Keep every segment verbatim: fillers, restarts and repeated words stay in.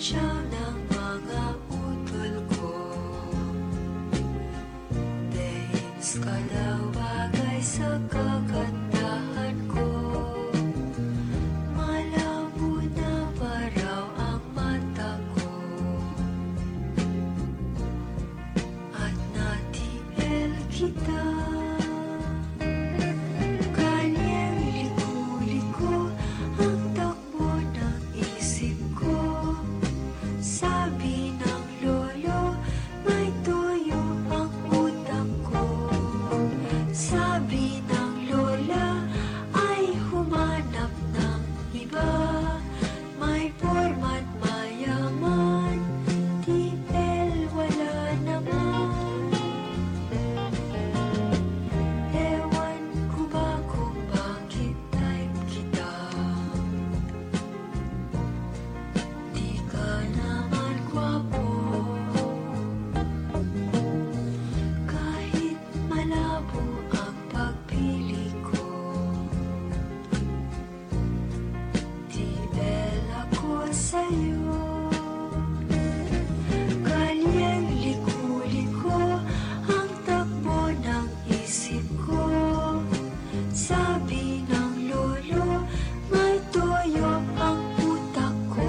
Siya ng mga utol ko. Dahil kada bagay sa kagandahan ko. Malabo na ba raw ang mata ko? At natipil kita. Kanyang liko-liko ang takbo ng isip ko. Sabi ng lolo, may tuyo ang utak ko. Sabi ng lola, ay humanap ng iba. May porma't mayaman, tipel wala naman. Ewan ko ba kung bakit type kita. Di ka naman gwapo. Kahit malabo ang pagpili ko. Di bel ako sa'yo. Kanyang liko-liko ang takbo ng isip ko. Sabi ng lolo, may toyo ang utak ko.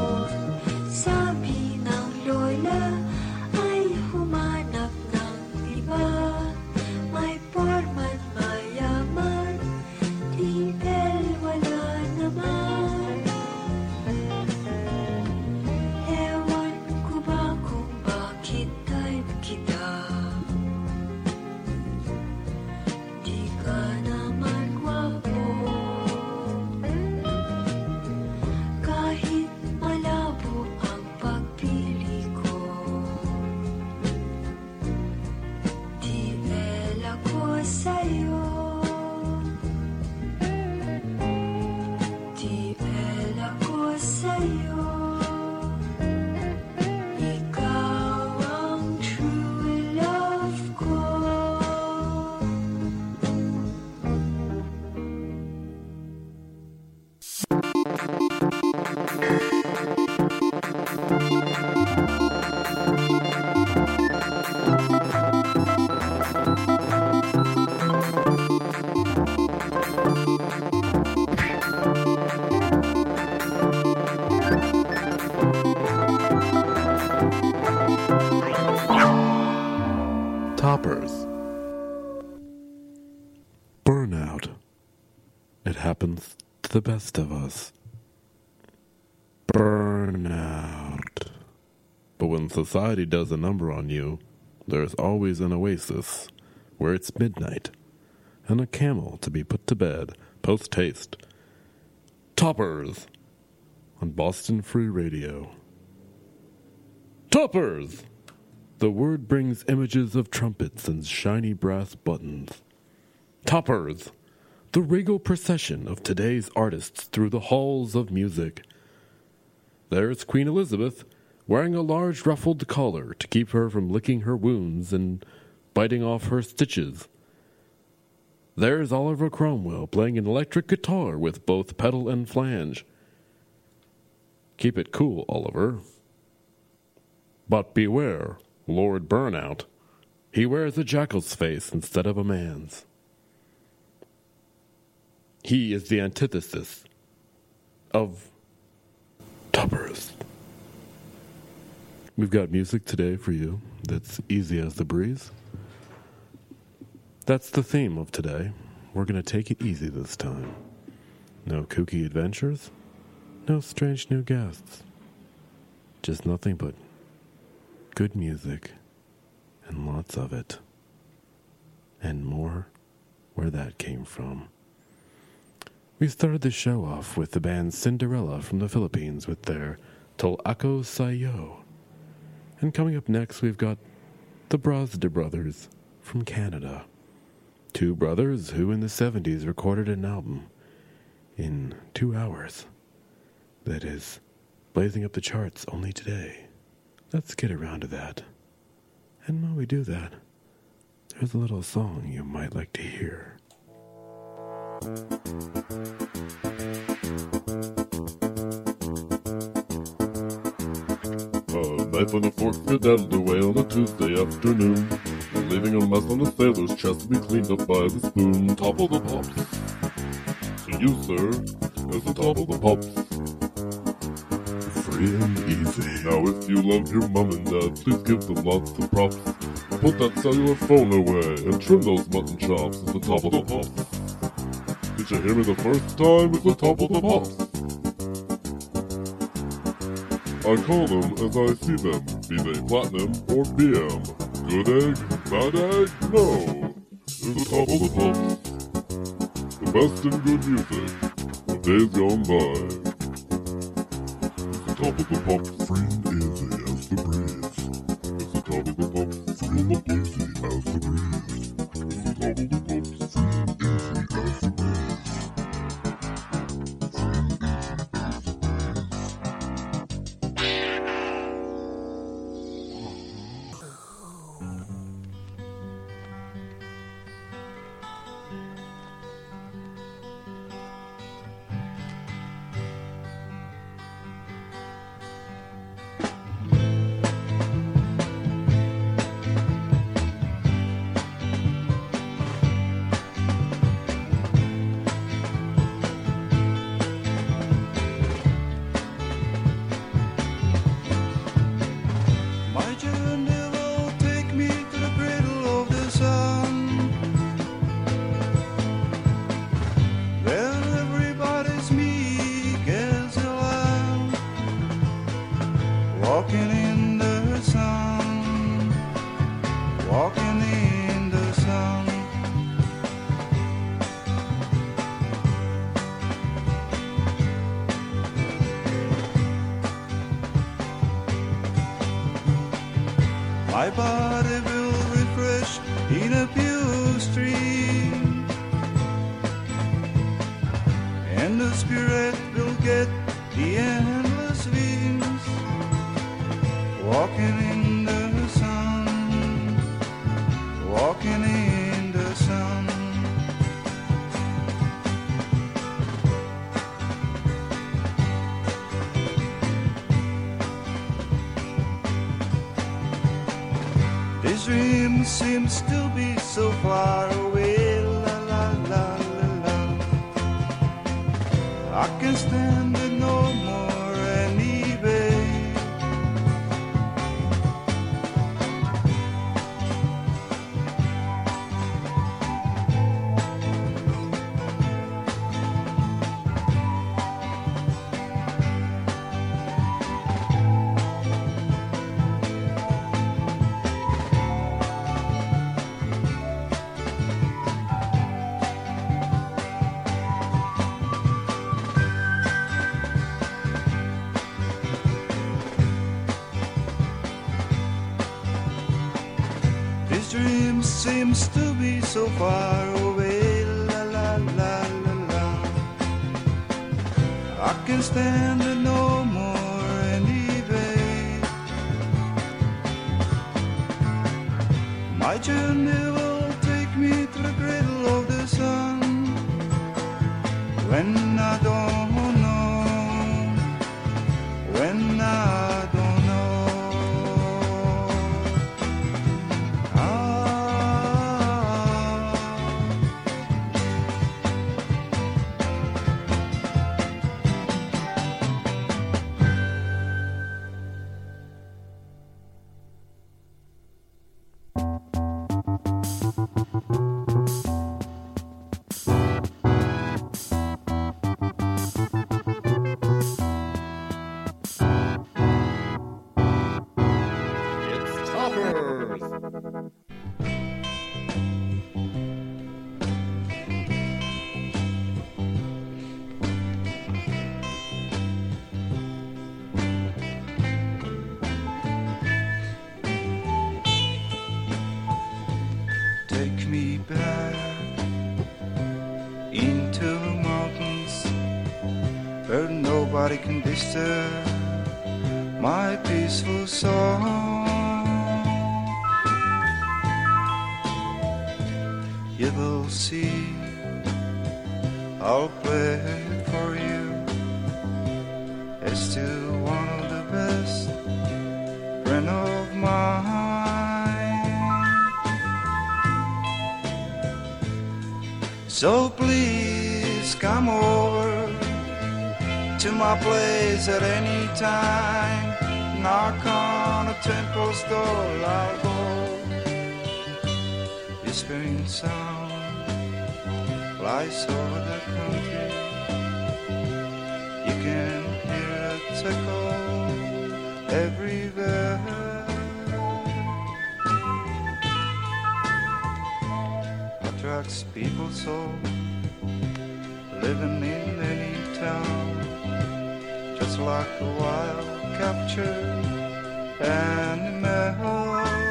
Sabi ng lola, ay humanap ng iba. May porma't mayaman, di bel wala naman. Ewan ko ba kung bakit type kita. Di ka naman gwapo. Kahit malabo ang pagpili ko. Di bel ako sa'yo. Di bel ako sa'yo. Ikaw ang true love ko. Toppers. Burnout. It happens to the best of us. Burnout. But when society does a number on you, there's always an oasis where it's midnight and a camel to be put to bed post-haste. Toppers on Boston Free Radio. Toppers! The word brings images of trumpets and shiny brass buttons. Toppers! The regal procession of today's artists through the halls of music. There's Queen Elizabeth, wearing a large ruffled collar to keep her from licking her wounds and biting off her stitches. There's Oliver Cromwell playing an electric guitar with both pedal and flange. Keep it cool, Oliver. But beware, Lord Burnout. He wears a jackal's face instead of a man's. He is the antithesis of Toppers. We've got music today for you that's easy as the breeze. That's the theme of today. We're going to take it easy this time. No kooky adventures, no strange new guests. Just nothing but good music and lots of it. And more where that came from. We started the show off with the band Cinderella from the Philippines with their Tol Ako Sayo. And coming up next, we've got the Brazda Brothers from Canada. Two brothers who in the seventies recorded an album in two hours. That is blazing up the charts only today. Let's get around to that. And while we do that, there's a little song you might like to hear. Knife and a fork skedaddled away on a Tuesday afternoon, leaving a mess on a sailor's chest to be cleaned up by the spoon. Top of the pops. To you, sir, is the top of the pops. Free and easy. Now if you love your mom and dad, please give them lots of props. Put that cellular phone away and trim those mutton chops. It's the top of the pops. Did you hear me the first time? It's the top of the pops. I call them as I see them, be they platinum or B M. Good egg, bad egg, no. It's the top of the pops. The best in good music of days gone by. It's the top of the pops. Free and easy as the breeze. It's the top of the pops. Free and easy as the breeze. It's the top of the pops. Free and easy as the breeze. Walking in the sun, walking in the sun. My body will refresh in a pure stream, and the spirit will get the endless wings. Walking in the sun, walking in the sun. This dream seems to be so far away, la la la la la. I can't stand it no more anyway. This dream seems to be so far away, la la la la la. I can't stand it no more anyway. My journey will take me to the cradle of the sun. When I don't know, when I don't know. Take me back into the mountains where nobody can disturb my peaceful song. You will see, I'll play it for you. It's still one of the best So please come over to my place at any time. Knock on a temple's door, I'll go. Whispering sound flies over the country. You can hear it echo everywhere. Attracts people so living in any town, just like a wild captured animal.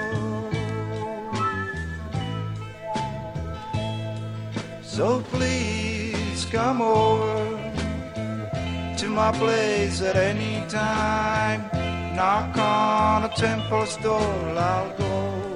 So please come over to my place at any time. Knock on a temple's door, I'll go.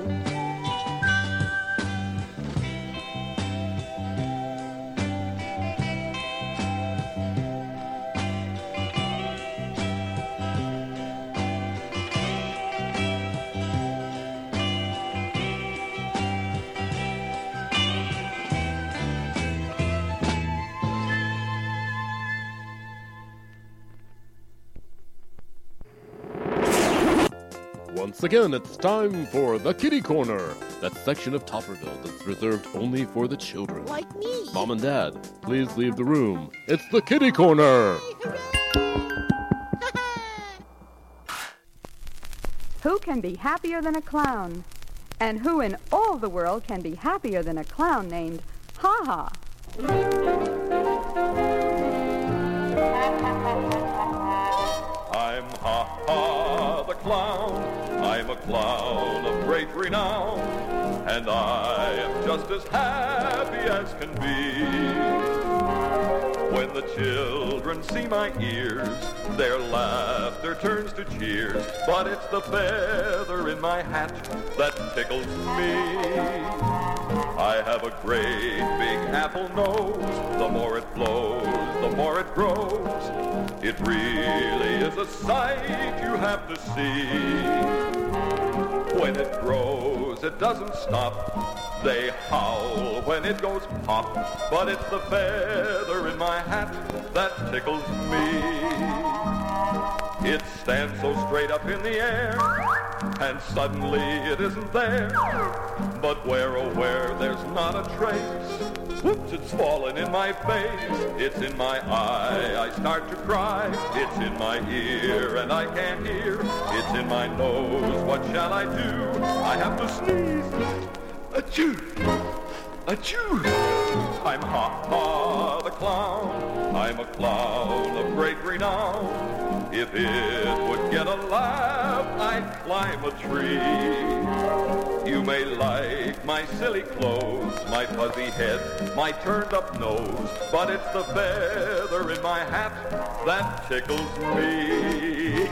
Once again, it's time for the Kitty Corner, that section of Topperville that's reserved only for the children. Like me. Mom and Dad, please leave the room. It's the Kitty Corner. Who can be happier than a clown? And who in all the world can be happier than a clown named Ha Ha? I'm Ha Ha the clown. I'm a clown of great renown, and I am just as happy as can be. When the children see my ears, their laughter turns to cheers, but it's the feather in my hat that tickles me. I have a great big apple nose. The more it flows, the more it grows. It really is a sight you have to see. When it grows, it doesn't stop. They howl when it goes pop, but it's the feather in my hat that tickles me. It stands so straight up in the air, and suddenly it isn't there. But where, oh where, there's not a trace. Whoops, it's fallen in my face. It's in my eye, I start to cry. It's in my ear, and I can't hear. It's in my nose, what shall I do? I have to sneeze. Achoo! Achoo! I'm Ha Ha the clown. I'm a clown of great renown. If it would get a laugh, I'd climb a tree. You may like my silly clothes, my fuzzy head, my turned up nose, but it's the feather in my hat that tickles me.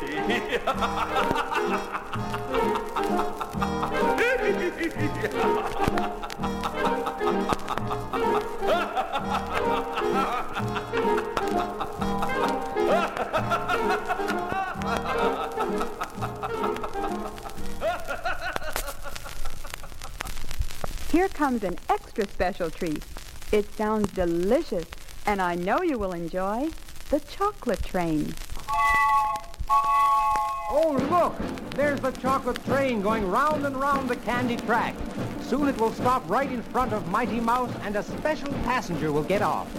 Here comes an extra special treat. It sounds delicious, and I know you will enjoy the chocolate train. Oh, look! There's the chocolate train going round and round the candy track. Soon it will stop right in front of Mighty Mouse, and a special passenger will get off.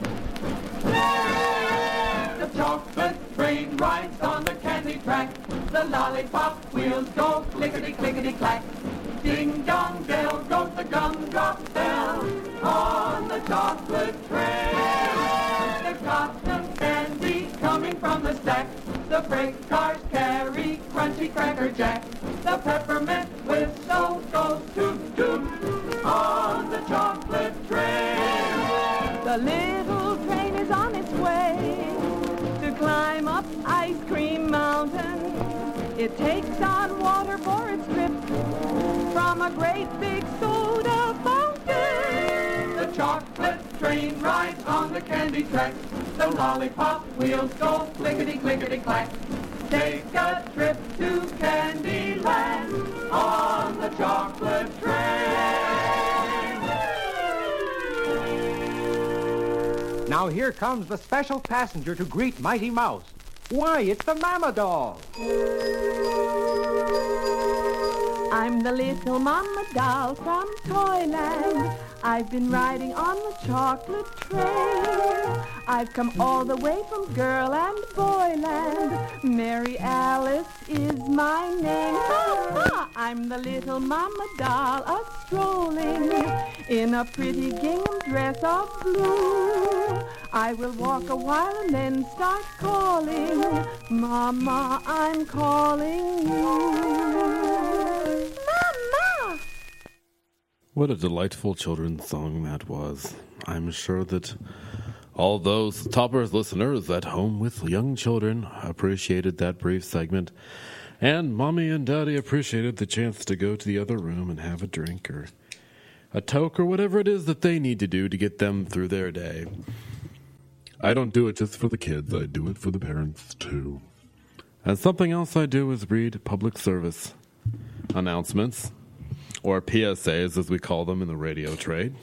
The chocolate train rides on the candy track. The lollipop wheels go clickety-clickety-clack. Ding-dong bell goes the gumdrop bell on the chocolate train. There's cotton candy coming from the stack. The freight cars carry crunchy Cracker Jack. The peppermint whistle goes toot-toot on the chocolate train. The little train is on its way to climb up Ice Cream Mountain. It takes on water for its trip from a great big soda fountain. The chocolate train rides on the candy track. The lollipop wheels go clickety-clickety-clack. Take a trip to Candyland on the chocolate train. Now here comes the special passenger to greet Mighty Mouse. Why, it's the Mama Doll. I'm the little Mama Doll from Toyland. I've been riding on the chocolate train. I've come all the way from girl and boyland. Mary Alice is my name. Ha, ha! I'm the little Mama Doll a-strolling in a pretty gingham dress of blue. I will walk a while and then start calling. Mama, I'm calling you. Mama! What a delightful children's song that was. I'm sure that all those Toppers listeners at home with young children appreciated that brief segment. And Mommy and Daddy appreciated the chance to go to the other room and have a drink or a toke or whatever it is that they need to do to get them through their day. I don't do it just for the kids. I do it for the parents, too. And something else I do is read public service announcements, or P S As as we call them in the radio trade.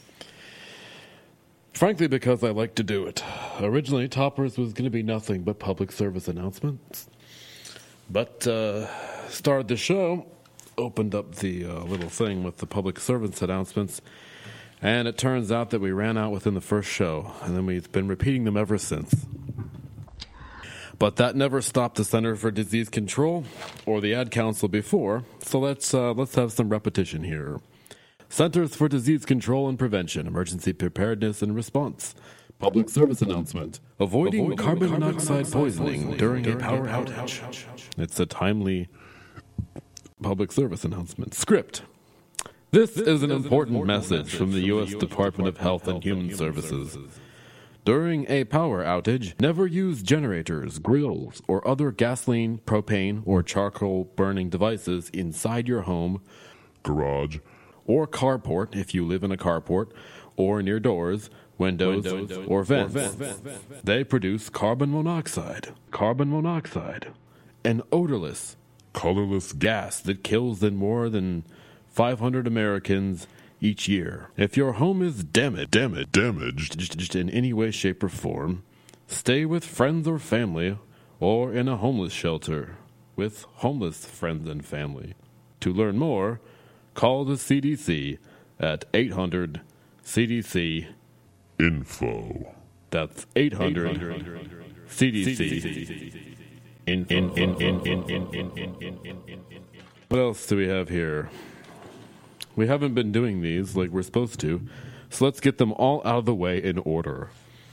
Frankly, because I like to do it. Originally, Toppers was going to be nothing but public service announcements. But uh, started the show, opened up the uh, little thing with the public service announcements, and it turns out that we ran out within the first show, and then we've been repeating them ever since. But that never stopped the Center for Disease Control or the Ad Council before, so let's uh, let's have some repetition here. Centers for Disease Control and Prevention, Emergency Preparedness and Response. Public service announcement. Avoiding, Avoiding carbon, carbon monoxide, monoxide poisoning, poisoning during, during a power outage. outage. It's a timely public service announcement. Script. This, this is an is important, an important message, message from the U S Department of Health and Human, Human Services. Services. During a power outage, never use generators, grills, or other gasoline, propane, or charcoal burning devices inside your home, garage, or carport if you live in a carport, or near doors, windows, windows or, vents. or vents. They produce carbon monoxide. Carbon monoxide, an odorless, colorless gas that kills in more than five hundred Americans each year. If your home is damaged, damaged, damaged in any way, shape, or form, stay with friends or family, or in a homeless shelter with homeless friends and family. To learn more, call the C D C at eight hundred C D C info. That's eight hundred C D C info. What else do we have here? We haven't been doing these like we're supposed to, so let's get them all out of the way in order.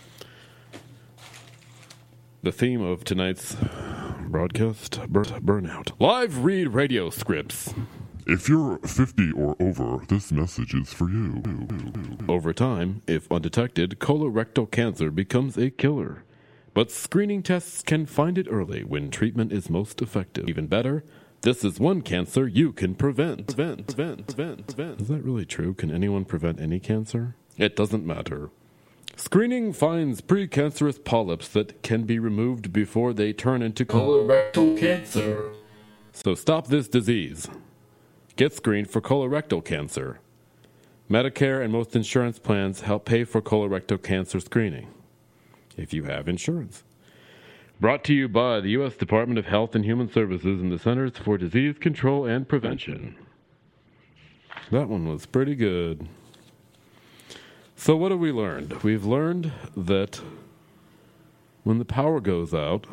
The theme of tonight's broadcast, bur- burnout. Live read radio scripts. If you're fifty or over, this message is for you. Over time, if undetected, colorectal cancer becomes a killer. But screening tests can find it early when treatment is most effective. Even better, this is one cancer you can prevent. Prevent, prevent, prevent, prevent. Is that really true? Can anyone prevent any cancer? It doesn't matter. Screening finds precancerous polyps that can be removed before they turn into colorectal cancer. So stop this disease. Get screened for colorectal cancer. Medicare and most insurance plans help pay for colorectal cancer screening, if you have insurance. Brought to you by the U S Department of Health and Human Services and the Centers for Disease Control and Prevention. That one was pretty good. So what have we learned? We've learned that when the power goes out,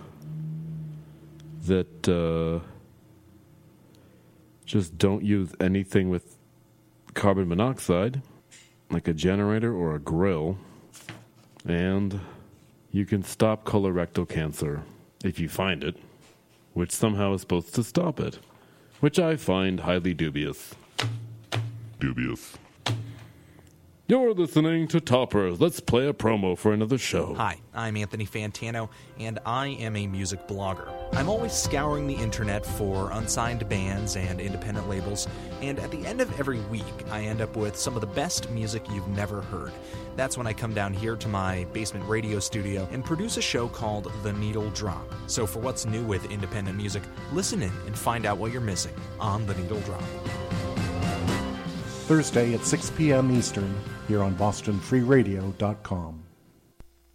that uh, just don't use anything with carbon monoxide, like a generator or a grill, and you can stop colorectal cancer if you find it, which somehow is supposed to stop it, which I find highly dubious. Dubious. You're listening to Toppers. Let's play a promo for another show. Hi, I'm Anthony Fantano, and I am a music blogger. I'm always scouring the internet for unsigned bands and independent labels, and at the end of every week, I end up with some of the best music you've never heard. That's when I come down here to my basement radio studio and produce a show called The Needle Drop. So for what's new with independent music, listen in and find out what you're missing on The Needle Drop. Thursday at six p.m. Eastern, here on Boston Free Radio dot com.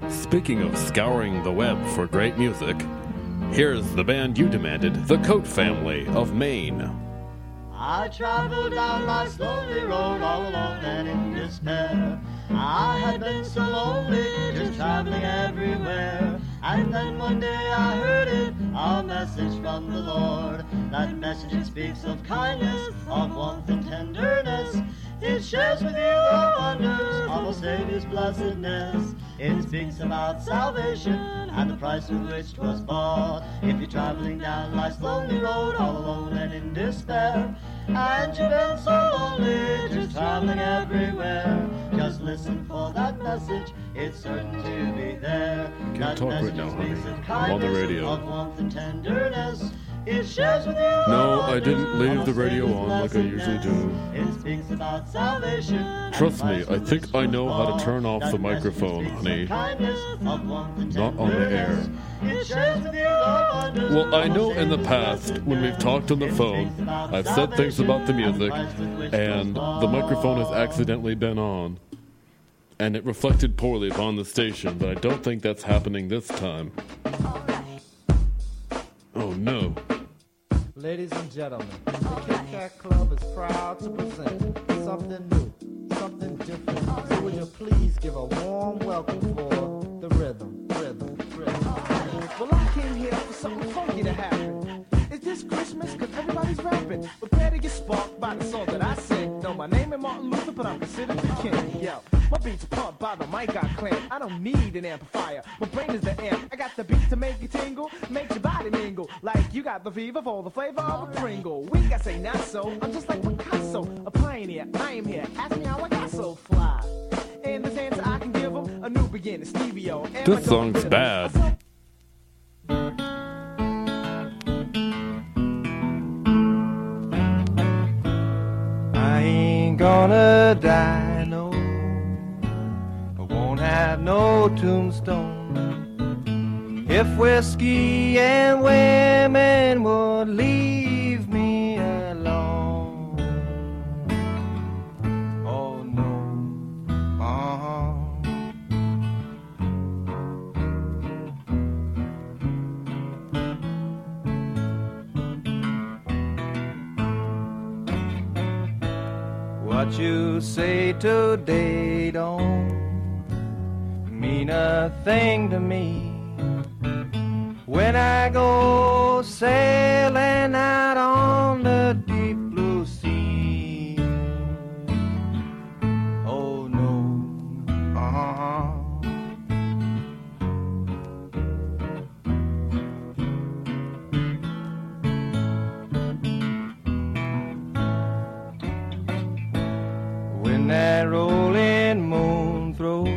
Speaking of scouring the web for great music, here's the band you demanded, the Coat Family of Maine. I traveled down life's lonely road all alone and in despair. I had been so lonely, just traveling everywhere. And then one day I heard it, a message from the Lord. That message, it speaks of kindness, of warmth and tenderness. It shares with you the wonders of a Savior's blessedness. It speaks about salvation and the price with which 'twas bought. If you're traveling down life's lonely road all alone and in despair, and you've been so lonely, just traveling everywhere, just listen for that message, it's certain to be there. Can't That talk right message now, honey. speaks of I'm on the kindness, radio. of warmth and tenderness. It shares with you No, the I didn't wonders leave of the a radio Savior's on like I usually do. blessedness. It speaks about salvation and Trust the me, price I with think which I 'twas know how to bought. turn off That the message microphone, speaks of honey. kindness, of warmth and Not on the air. tenderness. It shares with you the wonders Well, I of a know in the Savior's past, when we've blessedness. talked on the It phone, speaks about I've said things about the salvation music, and the price with which and 'twas the microphone has bought. accidentally been on, and it reflected poorly upon the station, but I don't think that's happening this time. Oh no. Ladies and gentlemen, the Kit Kat Club is proud to present something new, something different. So will you please give a warm welcome for the rhythm, rhythm, rhythm. Well, I came here for something funky to happen. Is this Christmas? Cause everybody's rapping. Prepare to get sparked by the song that I sing. Know my name is Martin Luther, but I'm considered the king. Yo, my beats pumped by the mic I clamp. I don't need an amplifier. My brain is the amp. I got the beat to make you tingle, make your body mingle. Like you got the fever for the flavor of a Pringle. Weak, I say not so. I'm just like Picasso, a pioneer. I am here. Ask me how I got so fly. In this answer I can give them a new beginning, Stevie-O. and my This song's dope bad. rhythm. I ain't gonna die, no. I won't have no tombstone. If whiskey and women would leave me alone. Oh no, uh-huh. What you say today don't mean a thing to me. When I go sailing out on the deep blue sea. Oh no, uh-huh. When that rolling moon throws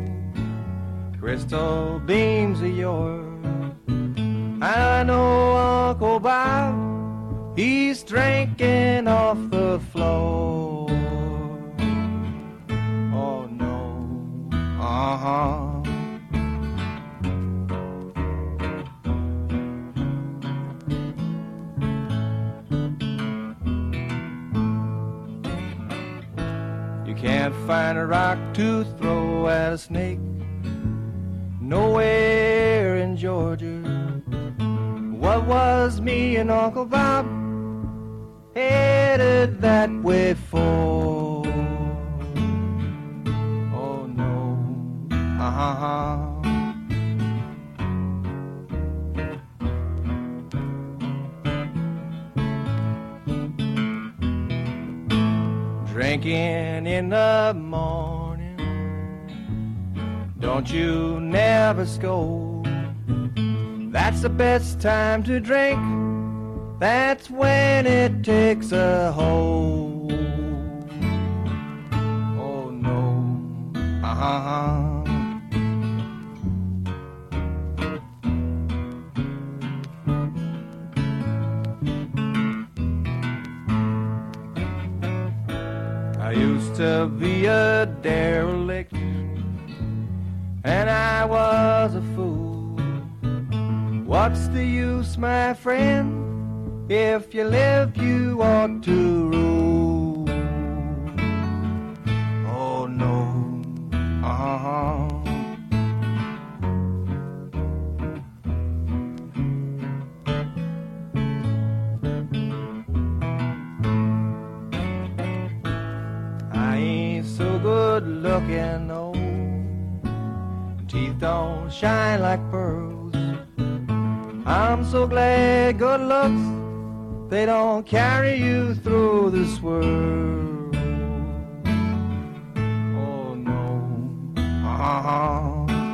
crystal beams of yours, I know Uncle Bob, he's drinking off the floor. Oh no, uh-huh. You can't find a rock to throw at a snake nowhere in Georgia. What was me and Uncle Bob headed that way for? Oh no, uh-huh. Drinking in the morning, don't you never scold. That's the best time to drink, that's when it takes a hold. Oh no, uh-huh. I used to be a derelict, and I was a fool. What's the use, my friend? If you live, you ought to rule. Oh no, uh-huh. looking old. Teeth don't shine like pearls. I'm so glad good looks, they don't carry you through this world. Oh no, uh-huh.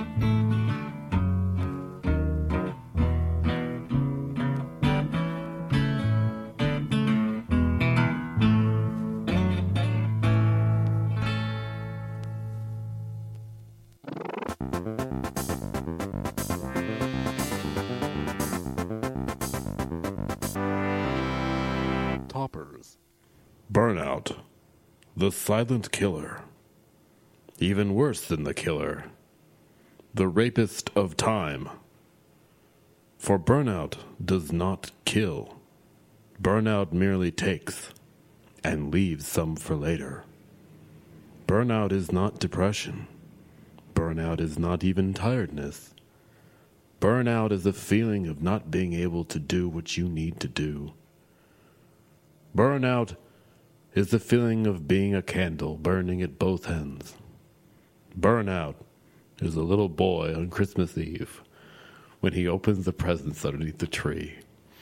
Toppers. Burnout. The silent killer. Even worse than the killer. The rapist of time. For burnout does not kill. Burnout merely takes and leaves some for later. Burnout is not depression. Burnout is not even tiredness. Burnout is a feeling of not being able to do what you need to do. Burnout is the feeling of being a candle burning at both ends. Burnout is a little boy on Christmas Eve when he opens the presents underneath the tree.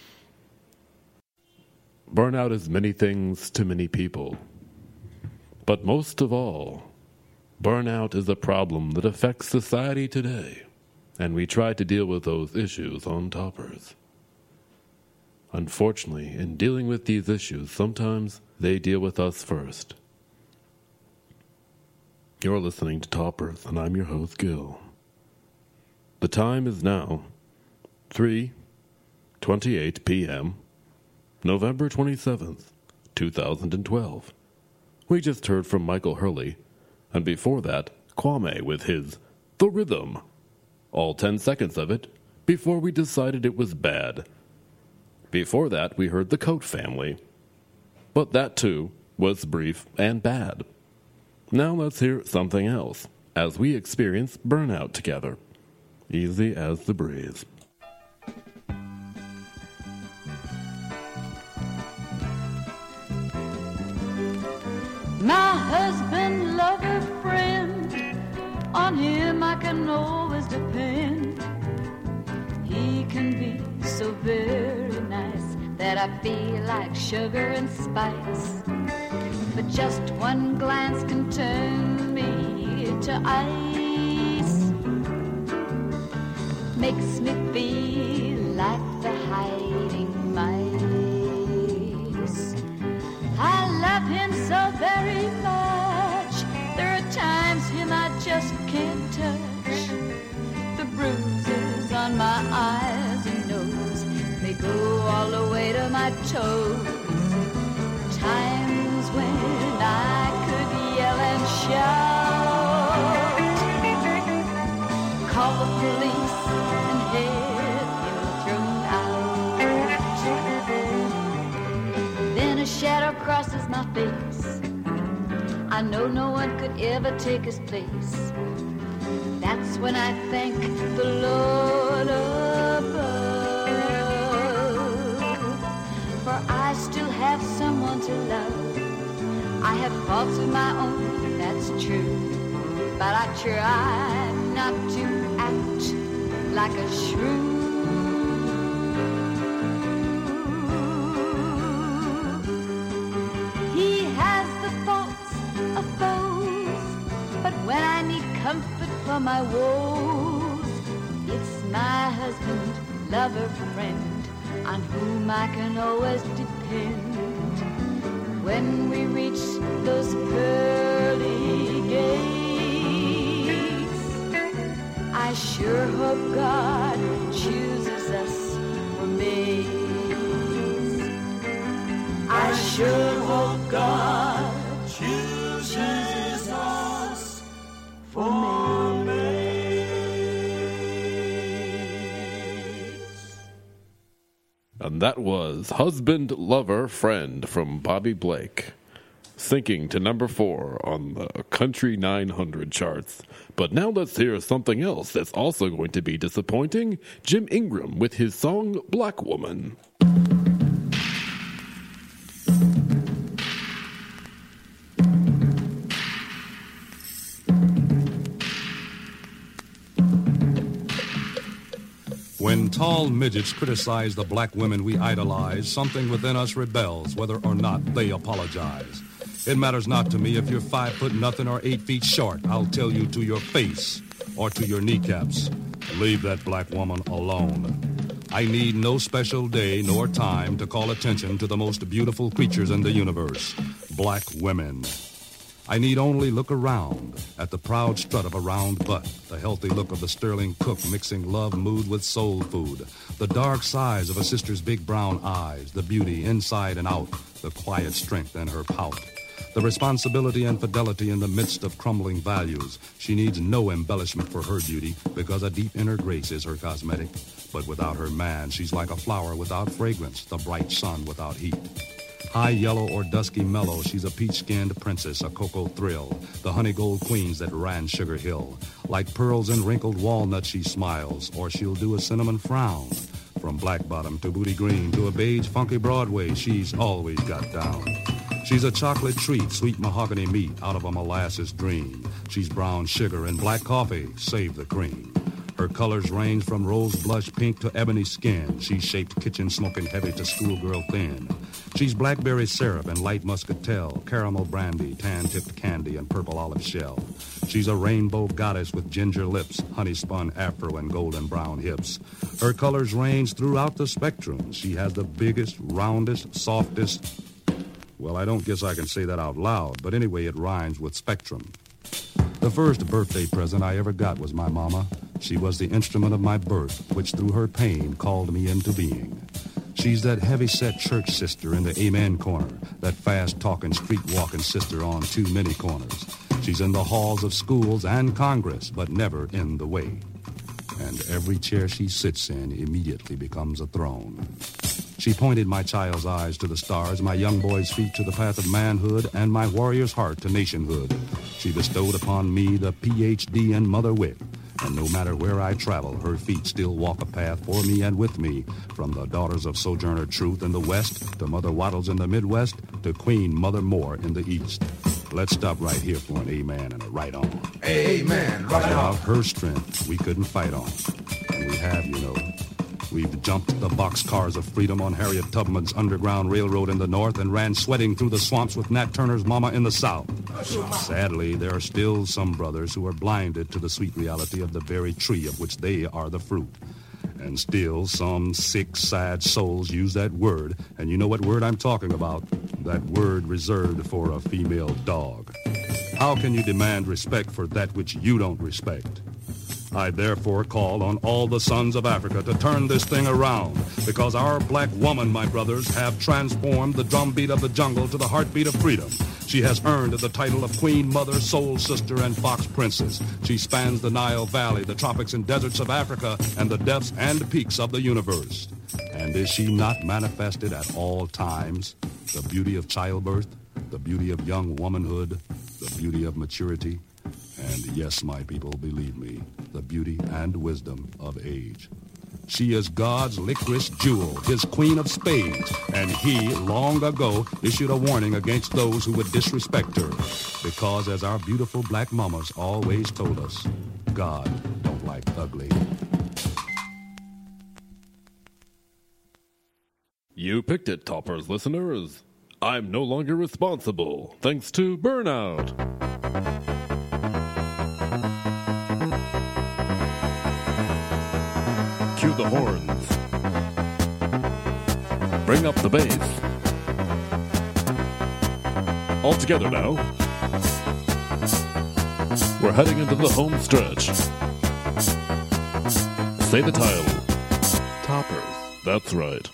Burnout is many things to many people. But most of all, burnout is a problem that affects society today, and we try to deal with those issues on Toppers. Unfortunately, in dealing with these issues, sometimes they deal with us first. You're listening to Toppers, and I'm your host, Gil. The time is now three twenty-eight p.m., November twenty-seventh, two thousand twelve. We just heard from Michael Hurley, and before that, Kwame with his The Rhythm. All ten seconds of it before we decided it was bad. Before that, we heard the Coat Family. But that, too, was brief and bad. Now let's hear something else, as we experience burnout together. Easy as the breeze. My husband, lover, friend, on him I can always depend. He can be so very nice that I feel like sugar and spice. But just one glance can turn me to ice. Makes me feel like the hiding mice. I love him so very much. There are times him I just can't touch. The bruises on my eyes and nose, they go all the way to my toes. Times when I could yell and shout, call the police and have him thrown out. Then a shadow crosses my face. I know no one could ever take his place. That's when I thank the Lord above, for I still have someone to love. I have faults of my own, that's true, but I try not to act like a shrew. He has the faults of foes, but when I need comfort for my woes, it's my husband, lover, friend, on whom I can always depend. When we reach those pearly gates, I sure hope God chooses us for mates. I sure hope God chooses us for mates. And that was Husband, Lover, Friend from Bobby Blake, sinking to number four on the Country nine hundred charts. But now let's hear something else that's also going to be disappointing. Jim Ingram with his song Black Woman. When tall midgets criticize the black women we idolize, something within us rebels, whether or not they apologize. It matters not to me if you're five foot nothing or eight feet short. I'll tell you to your face or to your kneecaps, leave that black woman alone. I need no special day nor time to call attention to the most beautiful creatures in the universe, black women. I need only look around at the proud strut of a round butt, the healthy look of the sterling cook mixing love mood with soul food, the dark size of a sister's big brown eyes, the beauty inside and out, the quiet strength in her pout, the responsibility and fidelity in the midst of crumbling values. She needs no embellishment for her beauty because a deep inner grace is her cosmetic. But without her man, she's like a flower without fragrance, the bright sun without heat. High yellow or dusky mellow, she's a peach-skinned princess, a cocoa thrill, the honey gold queens that ran Sugar Hill. Like pearls and wrinkled walnuts she smiles, or she'll do a cinnamon frown. From Black Bottom to Booty Green to a beige funky Broadway, she's always got down. She's a chocolate treat, sweet mahogany meat out of a molasses dream. She's brown sugar and black coffee, save the cream. Her colors range from rose blush pink to ebony skin. She's shaped kitchen smoking heavy to schoolgirl thin. She's blackberry syrup and light muscatel, caramel brandy, tan-tipped candy, and purple olive shell. She's a rainbow goddess with ginger lips, honey-spun afro, and golden brown hips. Her colors range throughout the spectrum. She has the biggest, roundest, softest... Well, I don't guess I can say that out loud, but anyway, it rhymes with spectrum. The first birthday present I ever got was my mama. She was the instrument of my birth, which through her pain called me into being. She's that heavy-set church sister in the amen corner, that fast-talking, street-walking sister on too many corners. She's in the halls of schools and Congress, but never in the way. And every chair she sits in immediately becomes a throne. She pointed my child's eyes to the stars, my young boy's feet to the path of manhood, and my warrior's heart to nationhood. She bestowed upon me the P H D in mother wit, and no matter where I travel, her feet still walk a path for me and with me, from the daughters of Sojourner Truth in the West, to Mother Waddles in the Midwest, to Queen Mother Moore in the East. Let's stop right here for an amen and a right on. Amen, right on. Without her strength, we couldn't fight on. And we have, you know. We've jumped the boxcars of freedom on Harriet Tubman's Underground Railroad in the north and ran sweating through the swamps with Nat Turner's mama in the south. Sadly, there are still some brothers who are blinded to the sweet reality of the very tree of which they are the fruit. And still some sick, sad souls use that word, and you know what word I'm talking about, that word reserved for a female dog. How can you demand respect for that which you don't respect? I therefore call on all the sons of Africa to turn this thing around, because our black woman, my brothers, have transformed the drumbeat of the jungle to the heartbeat of freedom. She has earned the title of Queen Mother, Soul Sister, and Fox Princess. She spans the Nile Valley, the tropics and deserts of Africa, and the depths and peaks of the universe. And is she not manifested at all times? The beauty of childbirth, the beauty of young womanhood, the beauty of maturity, and yes, my people, believe me, the beauty and wisdom of age. She is God's licorice jewel, his queen of spades, and he, long ago, issued a warning against those who would disrespect her. Because, as our beautiful black mamas always told us, God don't like ugly. You picked it, Toppers listeners. I'm no longer responsible, thanks to Burnout. Cue the horns. Bring up the bass. All together now. We're heading into the home stretch. Say the title. Toppers. That's right.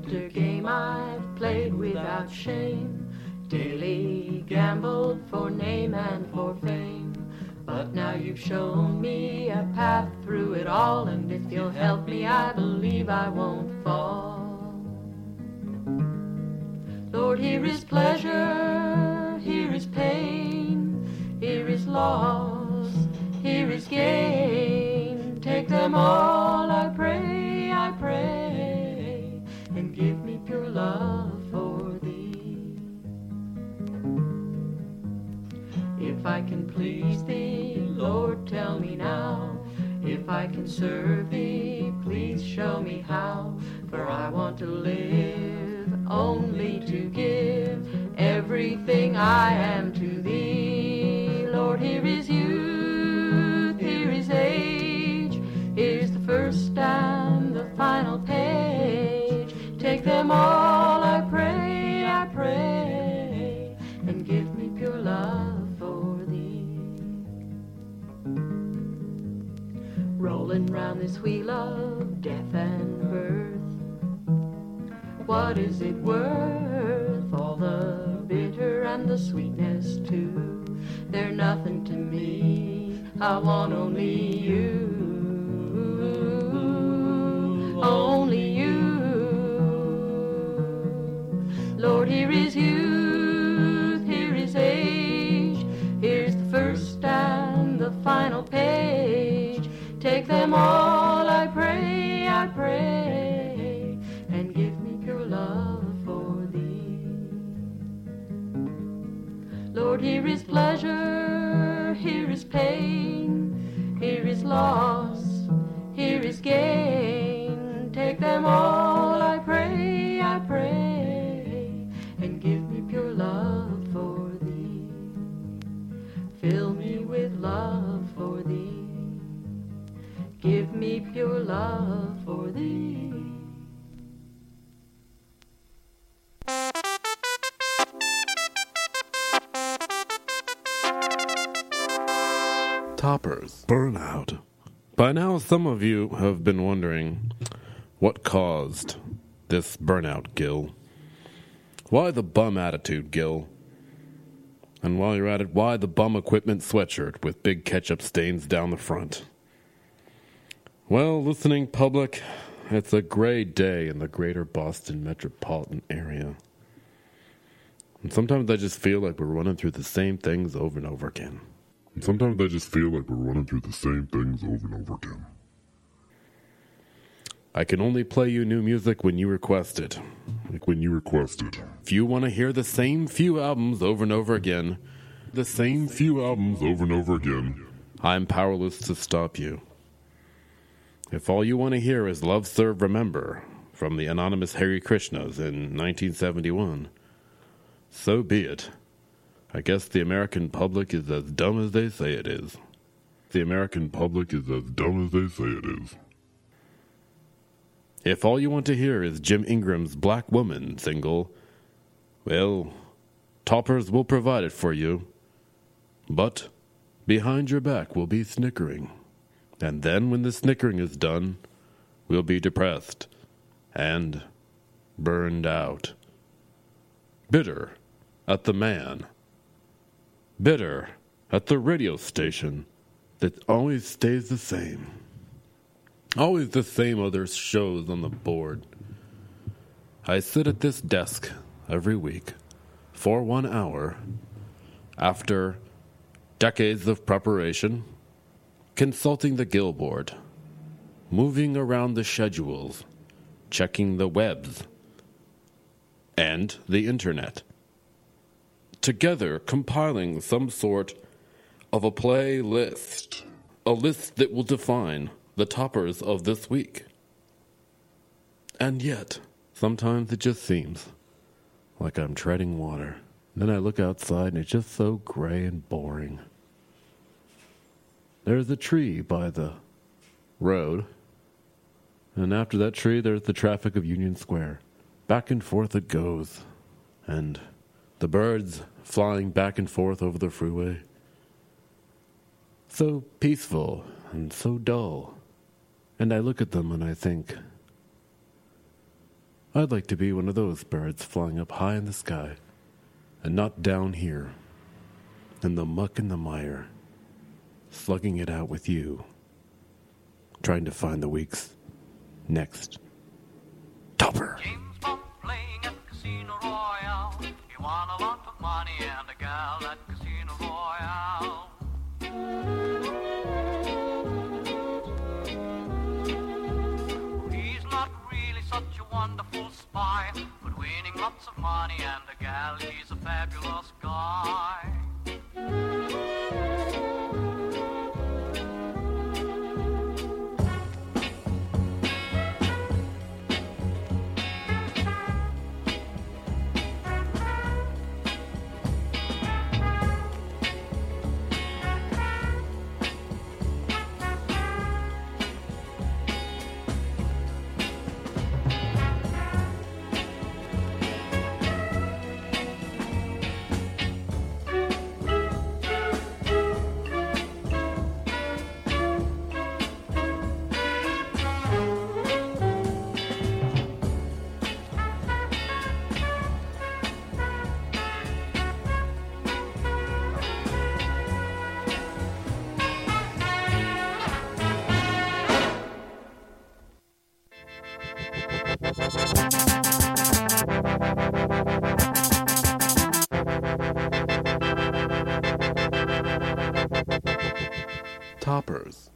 after game I've played without shame, daily gambled for name and for fame. But now you've shown me a path through it all, and if you'll help me, I believe I won't fall. Lord, here is pleasure, here is pain, here is loss, here is gain. Take them all, I pray, I pray, and give me pure love for thee. If I can please thee, Lord, tell me now. If I can serve thee, please show me how. For I want to live only to give everything I am to thee. Lord, here is youth, here is age, here's the first and the final page. Take them all, I pray, I pray, and give me pure love for thee. Rolling round this wheel of death and birth, what is it worth? All the bitter and the sweetness too, they're nothing to me. I want only you, only you. Lord, here is youth, here is age, here's the first and the final page. Take them all, I pray, I pray, and give me pure love for thee. Lord, here is pleasure, here is pain, here is loss, here is gain. Take them all, I pray, I pray, and give me pure love for thee. Fill me with love for thee. Give me pure love for thee. Toppers. Burnout. By now, some of you have been wondering what caused this burnout, Gil. Why the bum attitude, Gil? And while you're at it, why the bum equipment sweatshirt with big ketchup stains down the front? Well, listening public, it's a gray day in the greater Boston metropolitan area. And sometimes I just feel like we're running through the same things over and over again. And sometimes I just feel like we're running through the same things over and over again. I can only play you new music when you request it. Like when you request it. If you want to hear the same few albums over and over again, the same few albums over and over again, I'm powerless to stop you. If all you want to hear is Love Serve Remember from the anonymous Hare Krishnas in nineteen seventy-one, so be it. I guess the American public is as dumb as they say it is. The American public is as dumb as they say it is. If all you want to hear is Jim Ingram's Black Woman single, well, Toppers will provide it for you. But behind your back will be snickering. And then when the snickering is done, we'll be depressed and burned out. Bitter at the man. Bitter at the radio station that always stays the same. Always the same other shows on the board. I sit at this desk every week for one hour after decades of preparation, consulting the Gil board, moving around the schedules, checking the webs, and the internet. Together compiling some sort of a playlist, a list that will define the toppers of this week. And yet, sometimes it just seems like I'm treading water. Then I look outside and it's just so gray and boring. There's a tree by the road, and after that tree there's the traffic of Union Square. Back and forth it goes, and the birds flying back and forth over the freeway. So peaceful and so dull. And I look at them and I think, I'd like to be one of those birds flying up high in the sky, and not down here, in the muck and the mire, slugging it out with you, trying to find the week's next topper. James Bond playing at Casino Royale. He won a lot of money and a gal at Casino Royale. He's not really such a wonderful spy, but winning lots of money and a gal, he's a fabulous guy. Toppers.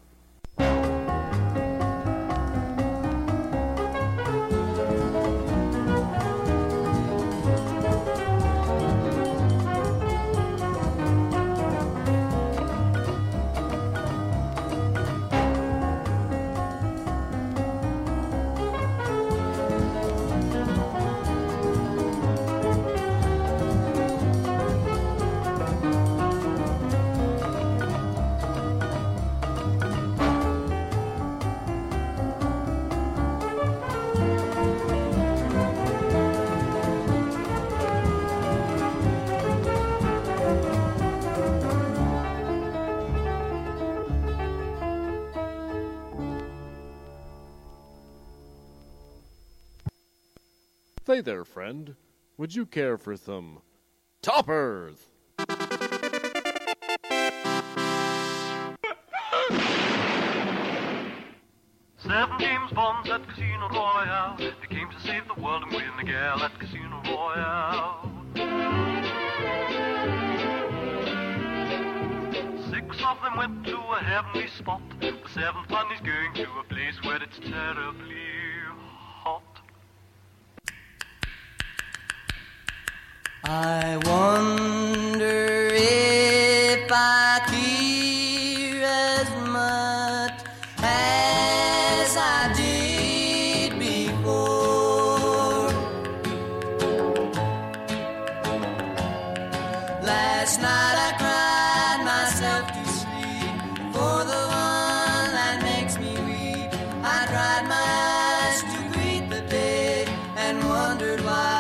Say there, friend. Would you care for some toppers? Seven James Bonds at Casino Royale. They came to save the world and win the gal at Casino Royale. Six of them went to a heavenly spot. The seventh one is going to a place where it's terribly hot. I wonder if I care as much as I did before. Last night I cried myself to sleep for the one that makes me weep. I dried my eyes to greet the day and wondered why.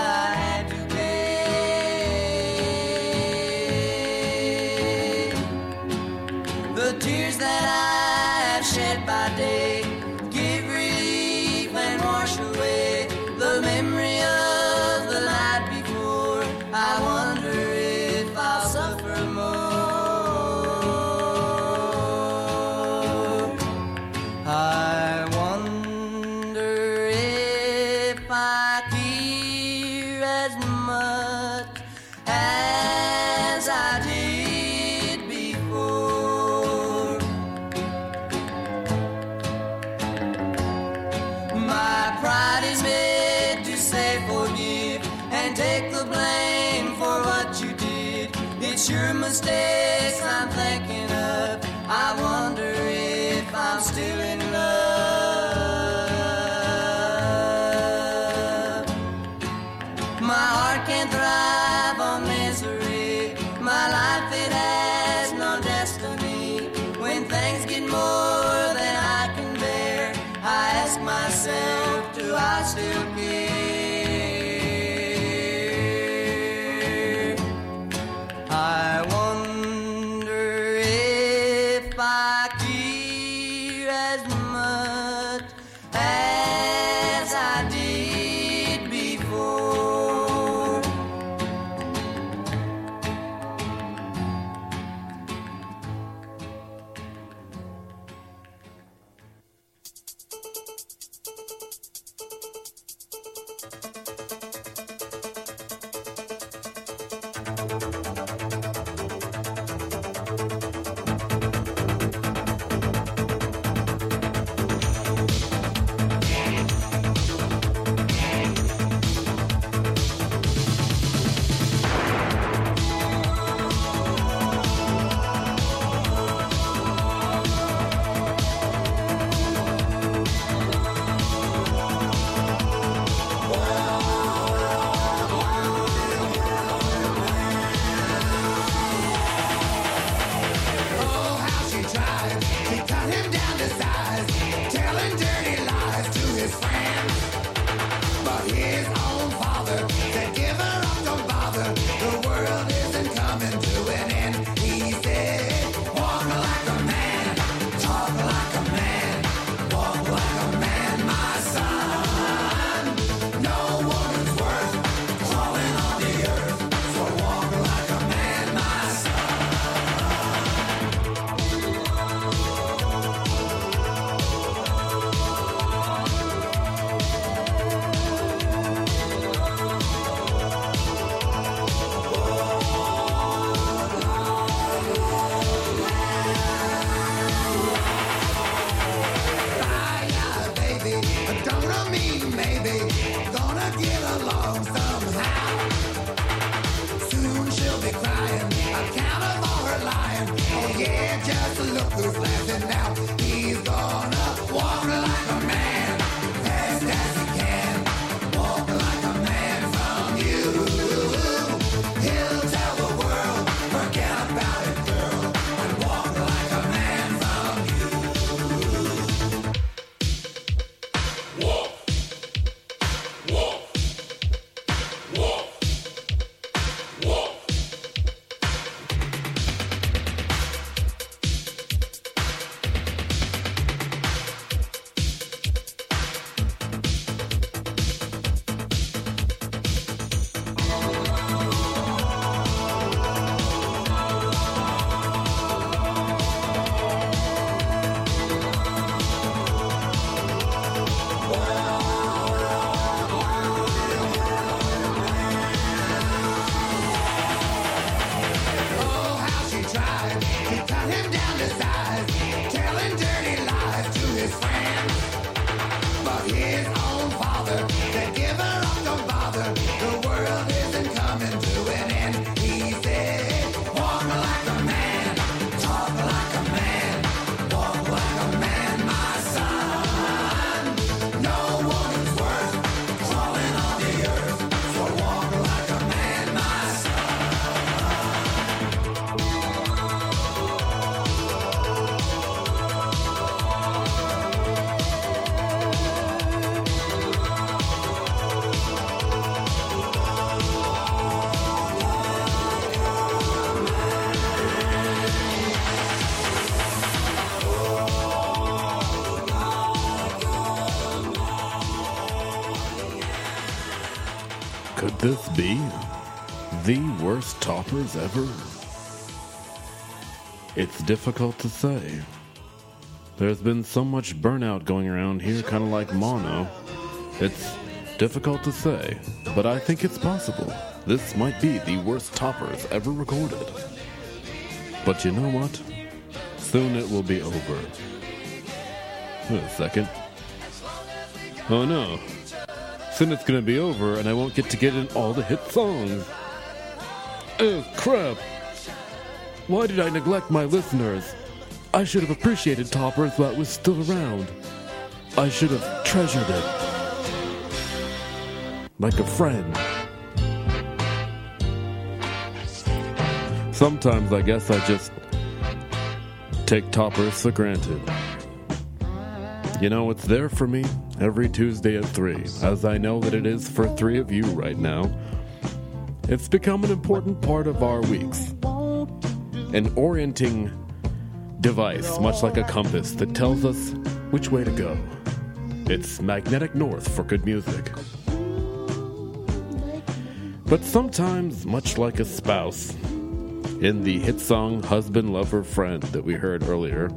Your mistakes I'm thinking of. I wonder if I'm still in love. My heart can't thrive on misery. My life, it has no destiny. When things get more than I can bear, I ask myself, do I still care? I wonder if I care as much as I did Could this be the worst toppers ever? It's difficult to say. There's been so much burnout going around here, kind of like mono. It's difficult to say, but I think it's possible. This might be the worst toppers ever recorded. But you know what? Soon it will be over. Wait a second. Oh no. Soon it's gonna be over and I won't get to get in all the hit songs. Oh crap. Why did I neglect my listeners? I should have appreciated Toppers while it was still around. I should have treasured it. Like a friend. Sometimes I guess I just take Toppers for granted. You know, it's there for me every Tuesday at three, as I know that it is for three of you right now. It's become an important part of our weeks. An orienting device, much like a compass, that tells us which way to go. It's magnetic north for good music. But sometimes, much like a spouse, in the hit song Husband, Lover, Friend that we heard earlier,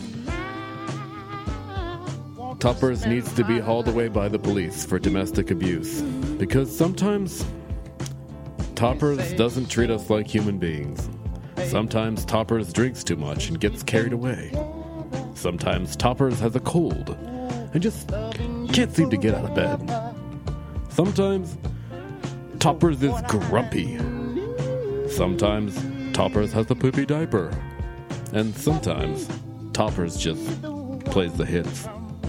Toppers needs to be hauled away by the police for domestic abuse. Because sometimes Toppers doesn't treat us like human beings. Sometimes Toppers drinks too much and gets carried away. Sometimes Toppers has a cold and just can't seem to get out of bed. Sometimes Toppers is grumpy. Sometimes Toppers has a poopy diaper. And sometimes Toppers just plays the hits.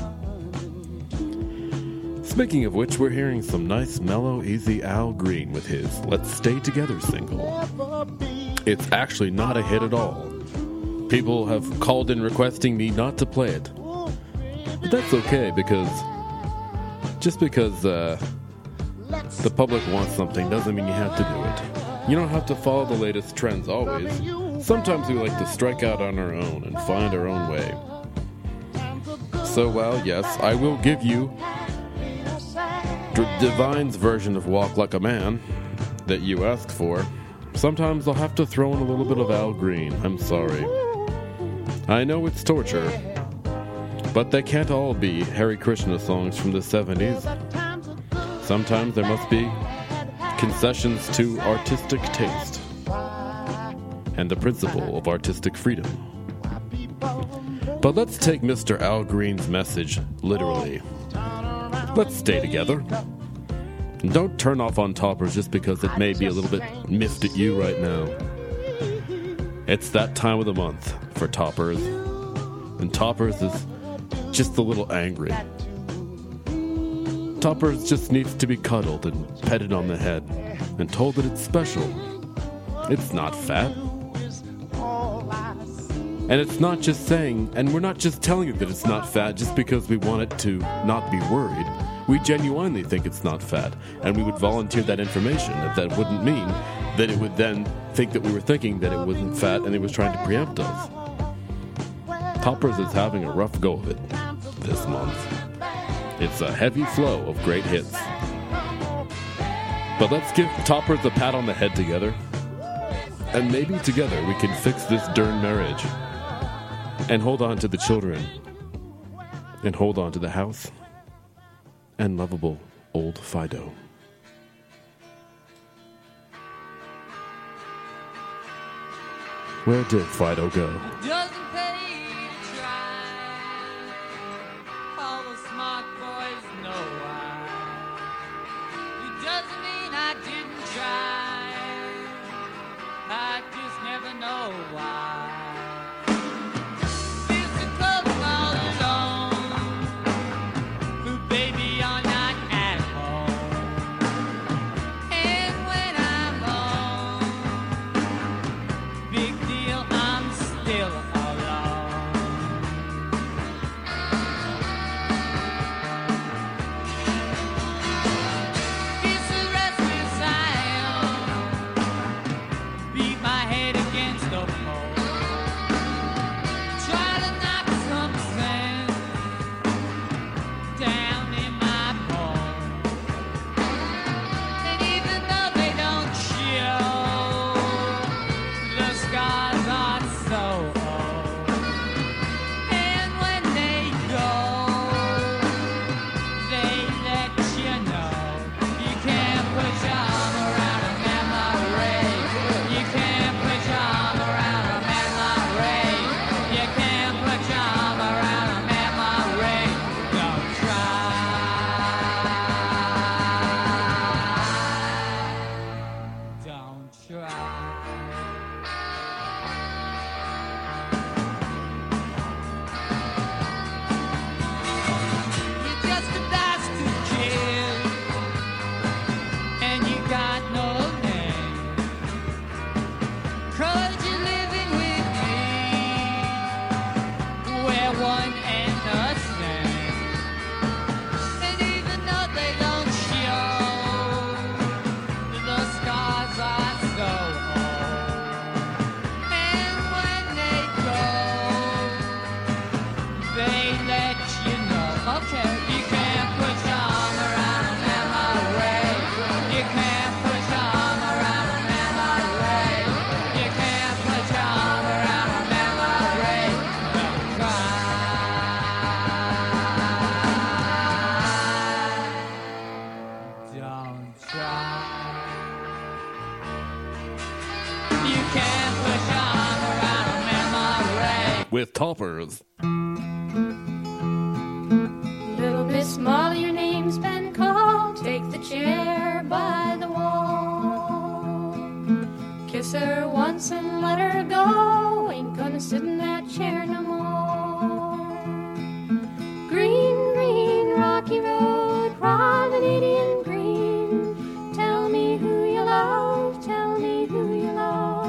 Speaking of which, we're hearing some nice, mellow, easy Al Green with his Let's Stay Together single. It's actually not a hit at all. People have called in requesting me not to play it. But that's okay, because just because uh, the public wants something doesn't mean you have to do it. You don't have to follow the latest trends always. Sometimes we like to strike out on our own and find our own way. So, well, yes, I will give you D- Divine's version of Walk Like a Man that you asked for. Sometimes I'll have to throw in a little bit of Al Green. I'm sorry. I know it's torture, but they can't all be Hare Krishna songs from the seventies. Sometimes there must be concessions to artistic taste and the principle of artistic freedom. But let's take Mister Al Green's message literally. Let's stay together. And don't turn off on Toppers just because it may be a little bit miffed at you right now. It's that time of the month for Toppers. And Toppers is just a little angry. Toppers just needs to be cuddled and petted on the head and told that it's special. It's not fat. And it's not just saying, and we're not just telling you that it's not fat just because we want it to not be worried. We genuinely think it's not fat, and we would volunteer that information if that wouldn't mean that it would then think that we were thinking that it wasn't fat and it was trying to preempt us. Toppers is having a rough go of it this month. It's a heavy flow of great hits. But let's give Toppers a pat on the head together, and maybe together we can fix this darn marriage. And hold on to the children. And hold on to the house. And lovable old Fido. Where did Fido go? Doesn't pay to try. All the smart boys know why. It doesn't mean I didn't try. I just never know why. Scars are so old. with Toppers. Little Miss Molly, your name's been called. Take the chair by the wall. Kiss her once and let her go. Ain't gonna sit in that chair no more. Green, green, rocky road, promenading in green. Tell me who you love, tell me who you love.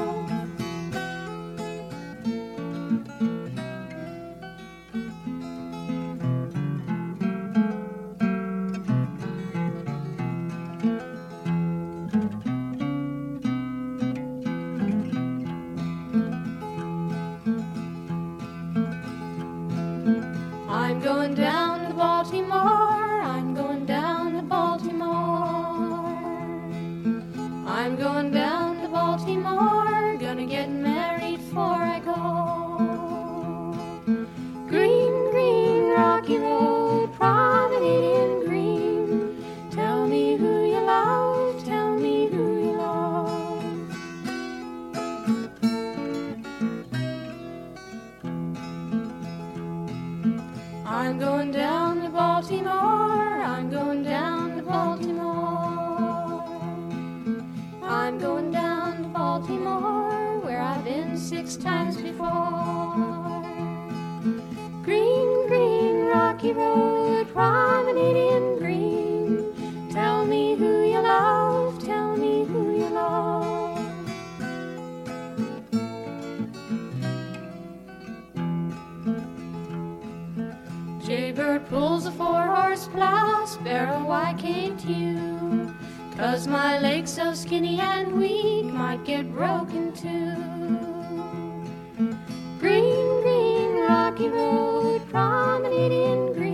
I'm going down to Baltimore, I'm going down to Baltimore. I'm going down to Baltimore, gonna get married before I go. Green, green, rocky road, promenading in green. Tell me who you love, tell me who you love. I'm going down to Baltimore, I'm going down to Baltimore. I'm going down to Baltimore, where I've been six times before. Green, green, rocky road, promenading in green. Tell me who you love, tell me who you love. Jaybird pulls a four-horse plow, Sparrow, why can't you? 'Cause my leg's so skinny and weak, might get broken too. Green, green, rocky road, promenading in green.